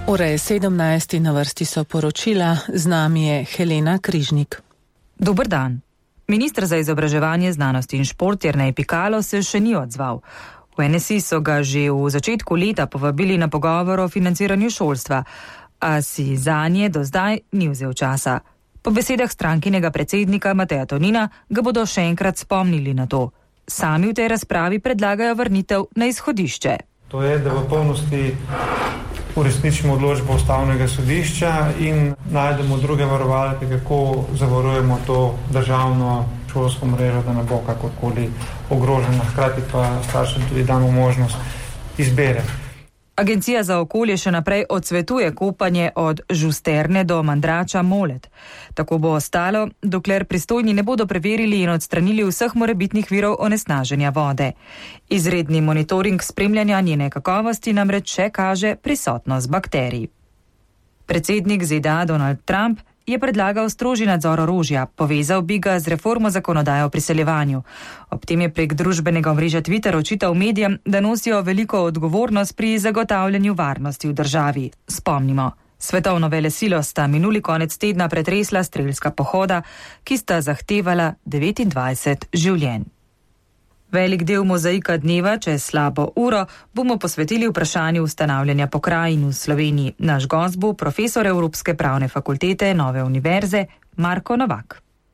Ura je 17, na vrsti so poročila, z nami je Helena Križnik. Dober dan. Minister za izobraževanje, znanost in šport Jernej Pikalo se še ni odzval. V NSI so ga že v začetku leta povabili na pogovor o financiranju šolstva, a si zanje do zdaj ni vzel časa. Po besedah strankinega predsednika Mateja Tonina ga bodo še enkrat spomnili na to. Sami v tej razpravi predlagajo vrnitev na izhodišče. To je, da v polnosti uresničimo odločbo Ustavnega sodišča in najdemo druge varovalke, kako zavarujemo to državno šolsko mrežo, da ne bo kakorkoli ogrožena. Hkrati pa staršem tudi damo možnost izbere. Agencija za okolje še naprej odsvetuje kopanje od Žusterne do Mandrača Molet. Tako bo ostalo, dokler pristojni ne bodo preverili in odstranili vseh morebitnih virov onesnaženja vode. Izredni monitoring spremljanja njene kakovosti namreč še kaže prisotnost bakterij. Predsednik ZDA Donald Trump je predlagal strožji nadzor orožja, povezal bi ga z reformo zakonodaje o priseljevanju. Ob tem je prek družbenega omrežja Twitter očital medijem, da nosijo veliko odgovornost pri zagotavljanju varnosti v državi. Spomnimo, svetovno velesilo sta minuli konec tedna pretresla strelska pohoda, ki sta zahtevala 29 življenj. Velik del mozaika dneva, čez slabo uro, bomo posvetili vprašanju ustanavljanja pokrajin v Sloveniji. Naš gost bo profesor Evropske pravne fakultete Nove univerze Marko Novak.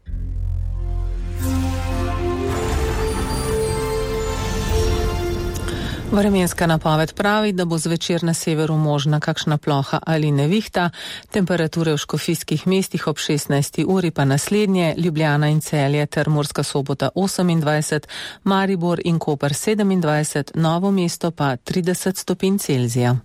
Vremenska napoved pravi, da bo zvečer na severu možna kakšna ploha ali nevihta, temperature v škofijskih mestih ob 16. uri pa naslednje, Ljubljana in Celje ter Murska Sobota 28, Maribor in Koper 27, Novo mesto pa 30 stopinj Celzija.